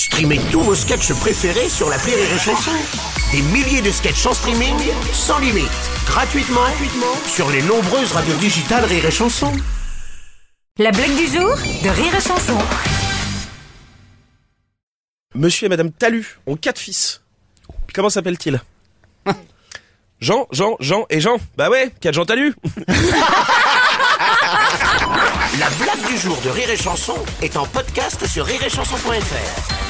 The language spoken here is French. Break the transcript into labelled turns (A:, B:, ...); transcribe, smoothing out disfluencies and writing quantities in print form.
A: Streamez tous vos sketchs préférés sur l'appli Rire et Chanson. Des milliers de sketchs en streaming, sans limite, gratuitement sur les nombreuses radios digitales Rire et Chanson.
B: La blague du jour de Rire et Chanson.
C: Monsieur et Madame Talus ont 4 fils. Comment s'appellent-ils? Jean et Jean. Bah ouais, 4 Jean Talus.
A: La blague du jour de Rire et Chanson est en podcast sur rireetchanson.fr.